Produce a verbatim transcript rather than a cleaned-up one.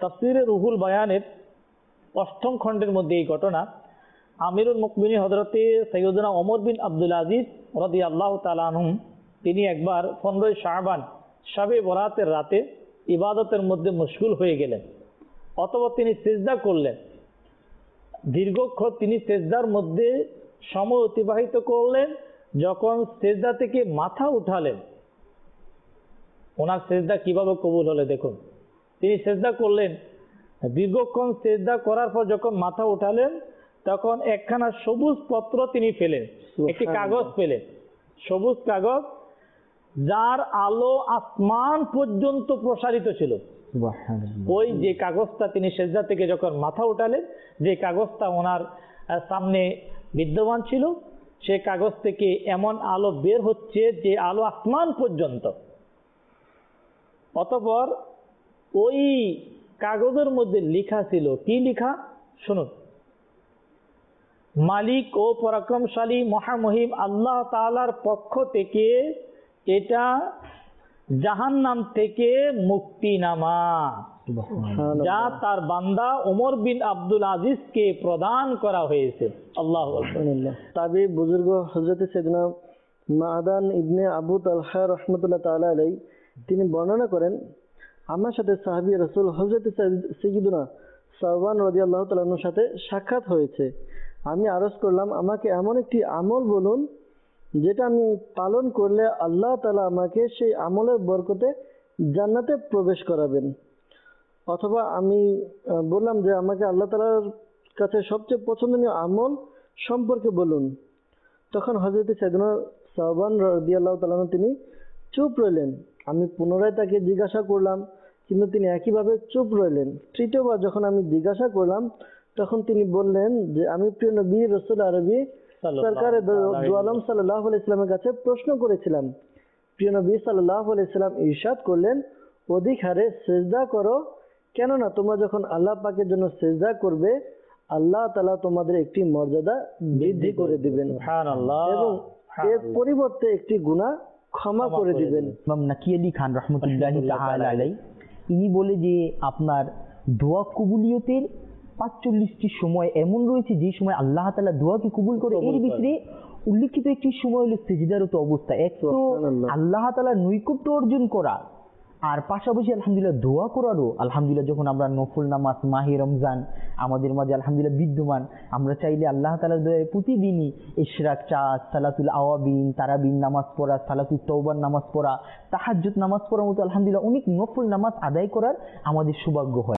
তাফসীরে রুহুল বায়ানের অষ্টম খণ্ডের মধ্যে এই ঘটনা। আমিরুল মুমিনিন হযরতে সাইয়্যিদুনা ওমর বিন আব্দুল আজিজ রাদিয়াল্লাহু তাআলা আনহু তিনি একবার পনেরোই শাবান শবে বরাতের রাতে ইবাদতের মধ্যে মশগুল হয়ে গেলেন। অতঃপর তিনি সিজদা করলেন। দীর্ঘক্ষণ তিনি সিজদার মধ্যে সময় অতিবাহিত করলেন। যখন সিজদা থেকে মাথা উঠালেন, ওনার সিজদা কিভাবে কবুল হলো দেখুন। তিনি সিজদা করলেন, দীর্ঘক্ষণ সিজদা করার পর যখন মাথা উঠালেন তখন একখানা সবুজ পত্র তিনি পেলেন, একটি কাগজ পেলেন, সবুজ কাগজ যার আলো আসমান পর্যন্ত প্রসারিত ছিল। ওই যে কাগজটা তিনি সিজদা থেকে যখন মাথা উঠালেন, যে কাগজটা ওনার সামনে বিদ্যমান ছিল, সেই কাগজ থেকে এমন আলো বের হচ্ছে যে আলো আসমান পর্যন্ত। অতঃপর ওই কাগজের মধ্যে লেখা ছিল, কি লেখা শুনুন, মালিক ও পরাক্রমশালী মহামহিম আল্লাহ তাআলার পক্ষ থেকে এটা জাহান্নাম থেকে মুক্তিনামা, যা তার বান্দা ওমর বিন আব্দুল আজিজকে প্রদান করা হয়েছে। আল্লাহু আকবার। তাবি বুজুর্গ হযরত সাইয়েদনা মাদান ইবনে আবু তালহা রাহমাতুল্লাহ তাআলা আলাইহি তিনি বর্ণনা করেন, আমার সাথে সাহাবী রাসূল হযরত সাইয়্যিদুনা সাওবান রাদিয়াল্লাহু তাআলা আনহুর সাথে সাক্ষাৎ হয়েছে। আমি আরজ করলাম, আমাকে এমন একটি আমল বলুন যেটা আমি পালন করলে আল্লাহ তাআলা আমাকে সেই আমলের বরকতে জান্নাতে প্রবেশ করাবেন। অথবা আমি বললাম যে আমাকে আল্লাহ তাআলার কাছে সবচেয়ে পছন্দনীয় আমল সম্পর্কে বলুন। তখন হযরত সাইয়েদনা সাওবান রাদিয়াল্লাহু তাআলা তিনি চুপ রইলেন। আমি পুনরায় তাকে জিজ্ঞাসা করলাম, কিন্তু তিনি একইভাবে চুপ রইলেন। তৃতীয়বার যখন আমি জিজ্ঞাসা করলাম তখন তিনি বললেন যে আমি প্রিয় নবী রাসূল আরবি সরকার দু আলম সাল্লাল্লাহু আলাইহি সাল্লামের কাছে প্রশ্ন করেছিলাম। প্রিয় নবী সাল্লাল্লাহু আলাইহি সাল্লাম ইরশাদ করলেন, অধিক হারে সিজদা করো, কেননা তোমরা যখন আল্লাহ পাকের জন্য সিজদা করবে আল্লাহ তাআলা তোমাদের একটি মর্যাদা বৃদ্ধি করে দিবেন এবং এর পরিবর্তে একটি গুনাহ ক্ষমা করে দিবেন। ইমাম নাকি আলী খান রাহমাতুল্লাহি তাআলা আলাইহি ইনি বলে যে আপনার দোয়া কবুলিয়তের পাঁচচল্লিশটি সময় এমন রয়েছে যে সময় আল্লাহ তাআলা দোয়াকে কবুল করে। এর ভিতরে উল্লেখিত একটি সময় হলো সিজদারত অবস্থা। এক তো আল্লাহ তাআলার নৈকট্য অর্জন করা, আর পাশাপাশি আলহামদুলিল্লাহ দোয়া করারও। আলহামদুলিল্লাহ যখন আমরা নফল নামাজ মাহে রমজান আমাদের মাঝে আলহামদুলিল্লাহ বিদ্যমান, আমরা চাইলে আল্লাহ তাআলার দয়ায় প্রতিদিনই ইশরাক চাঁদ, সালাতুল আওয়াবিন, তারাবিন নামাজ পড়া, সালাতুত তওবার নামাজ পড়া, তাহাজ্জুদ নামাজ পড়ার মতো আলহামদুলিল্লাহ অনেক নফল নামাজ আদায় করার আমাদের সৌভাগ্য হয়।